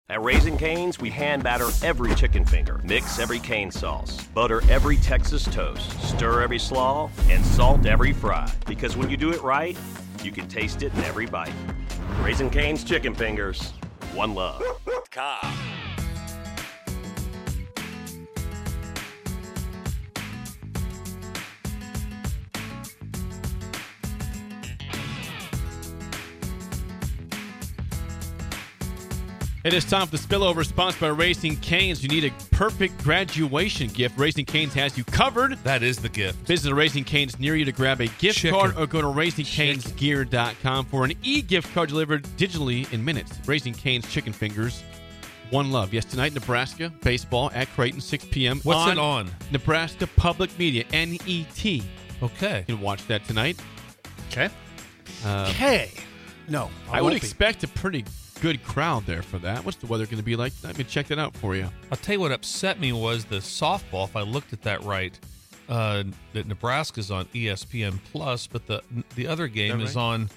At Raising Cane's, we hand batter every chicken finger, mix every cane sauce, butter every Texas toast, stir every slaw, and salt every fry. Because when you do it right, you can taste it in every bite. Raising Cane's chicken fingers, one love. Cobb. It is time for the Spillover, sponsored by Raising Cane's. You need a perfect graduation gift. Raising Cane's has you covered. That is the gift. Visit a Raising Cane's near you to grab a gift card or go to RaisingCanesGear.com for an e-gift card delivered digitally in minutes. Raising Cane's Chicken Fingers, one love. Yes, tonight, Nebraska baseball at Creighton, 6 p.m. What's it on? Nebraska Public Media, NET. Okay. You can watch that tonight. Okay. No, I would expect a pretty good crowd there for that. What's the weather going to be like? Let me check that out for you. I'll tell you what upset me was the softball, if I looked at that right, that Nebraska's on ESPN Plus, but the other game is on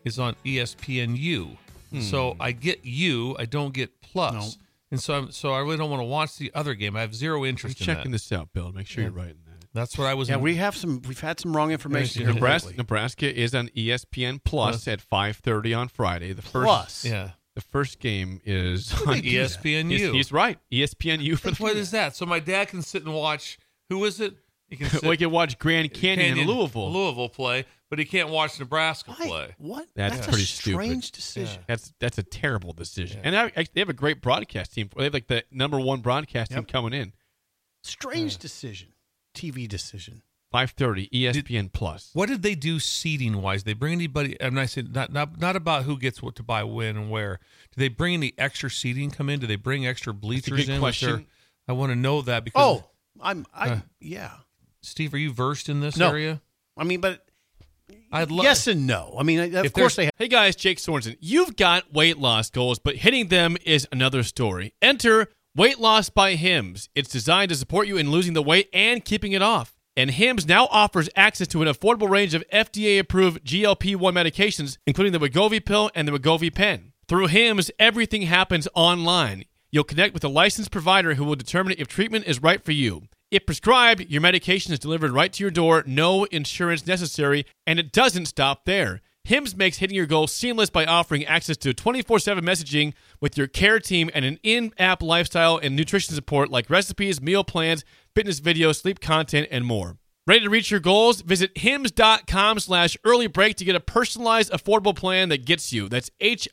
ESPNU. So I get U, I don't get Plus. No. And so I really don't want to watch the other game. I have zero interest in that. Checking this out, Bill. Make sure you're right in that. That's what I was. Yeah, we've had some wrong information here. Nebraska is on ESPN Plus at 5:30 on Friday. The first game is on ESPNU. He's right. ESPNU for the What is that? So my dad can sit and watch. Who is it? He can we can watch Grand Canyon in Louisville play, but he can't watch Nebraska play. What? That's pretty a strange decision. Yeah. That's a terrible decision. Yeah. And they have a great broadcast team. They have like the number one broadcast team coming in. Strange decision. TV decision. 5:30 ESPN Plus. What did they do seating wise? They bring anybody? And I said not about who gets what to buy when and where. Do they bring any extra seating come in? Do they bring extra bleachers in? Good question. I want to know that because yeah. Steve, are you versed in this No. area? I mean, but I'd yes and no. I mean, of course they have. Hey guys, Jake Sorensen. You've got weight loss goals, but hitting them is another story. Enter Weight Loss by Hims. It's designed to support you in losing the weight and keeping it off. And Hims now offers access to an affordable range of FDA-approved GLP-1 medications, including the Wegovy pill and the Wegovy pen. Through Hims, everything happens online. You'll connect with a licensed provider who will determine if treatment is right for you. If prescribed, your medication is delivered right to your door, no insurance necessary, and it doesn't stop there. Hims makes hitting your goals seamless by offering access to 24/7 messaging with your care team and an in-app lifestyle and nutrition support like recipes, meal plans, fitness videos, sleep content, and more. Ready to reach your goals? Visit hims.com/earlybreak to get a personalized, affordable plan that gets you. That's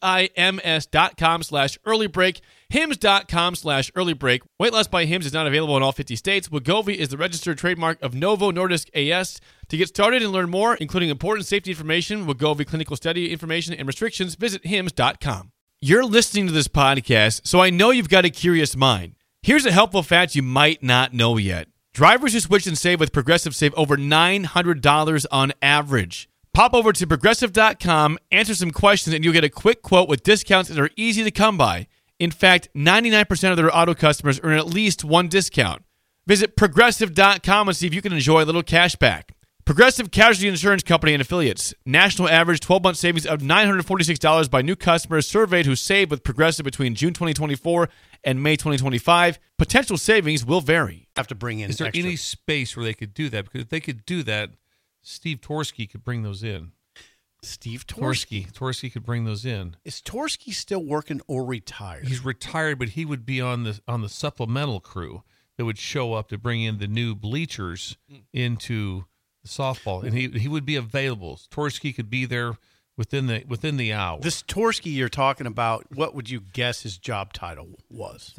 HIMS.com/earlybreak. Hims.com/earlybreak. Weight Loss by Hims is not available in all 50 states. Wegovy is the registered trademark of Novo Nordisk AS. To get started and learn more, including important safety information, Wegovy clinical study information, and restrictions, visit hims.com. You're listening to this podcast, so I know you've got a curious mind. Here's a helpful fact you might not know yet. Drivers who switch and save with Progressive save over $900 on average. Pop over to Progressive.com, answer some questions, and you'll get a quick quote with discounts that are easy to come by. In fact, 99% of their auto customers earn at least one discount. Visit Progressive.com and see if you can enjoy a little cash back. Progressive Casualty Insurance Company and Affiliates. National average 12-month savings of $946 by new customers surveyed who saved with Progressive between June 2024 and May 2025. Potential savings will vary. Have to bring in. Is there extra. any space where they could do that? Because if they could do that, Steve Torski could bring those in. Steve Torski. Torski could bring those in. Is Torski still working or retired? He's retired, but he would be on the supplemental crew that would show up to bring in the new bleachers into the softball, and he would be available. Torski could be there within the hour. This Torski you're talking about, what would you guess his job title was?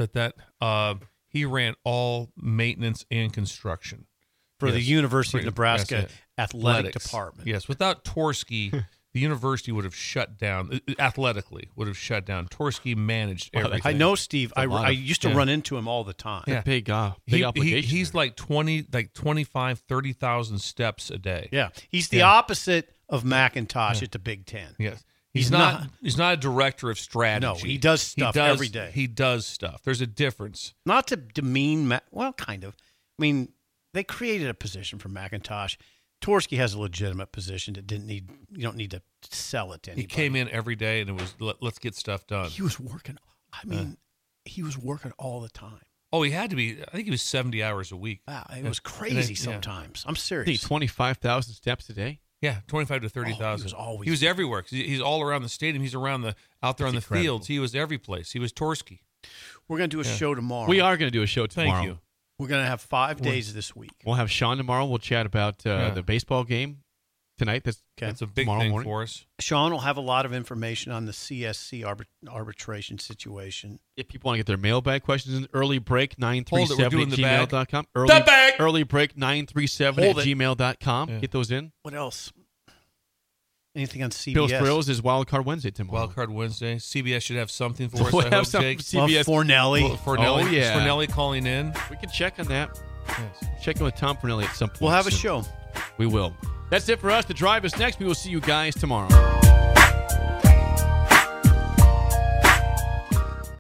He ran all maintenance and construction for the University of Nebraska Athletic Department. Yes, without Torski, the university would have shut down. Athletically, would have shut down. Torski managed everything. I know, Steve. I used to run into him all the time. Yeah. Big obligation. He's like 25, 30,000 steps a day. Yeah, he's the opposite of McIntosh at the Big Ten. Yes. He's not a director of strategy. No, he does stuff every day. He does stuff. There's a difference. Not to demean kind of. I mean, they created a position for McIntosh. Torski has a legitimate position that you don't need to sell it to anybody. He came in every day and it was let's get stuff done. He was working. I mean, he was working all the time. Oh, he had to be. I think he was 70 hours a week. Wow, it was crazy sometimes. I'm serious. 25,000 steps a day. Yeah, 25 to 30,000. Always. He was everywhere. He's all around the stadium. He's around out there on the incredible. fields. He was every place. He was Torski. We're going to do a show tomorrow. We are going to do a show tomorrow. Thank you. We're going to have 5 days this week. We'll have Sean tomorrow. We'll chat about the baseball game tonight. That's a big tomorrow thing morning. for us. Sean will have a lot of information on the CSC arbitration situation. If people want to get their mailbag questions in, early break 937 Hold it, we're doing at the bag. gmail.com. The bag! Early break 937 Hold at it. gmail.com. Yeah. Get those in. What else? Anything on CBS? Bill's Thrills is Wild Card Wednesday tomorrow. Wild Card Wednesday. CBS should have something for us. We'll I have hope, some Jake. CBS. Fornelli. Fornelli. Oh, yeah. Is Fornelli calling in? We can check on that. Yes. Check in with Tom Fornelli at some point. We'll have a soon. show. We will. That's it for us. The Drive is next. We will see you guys tomorrow.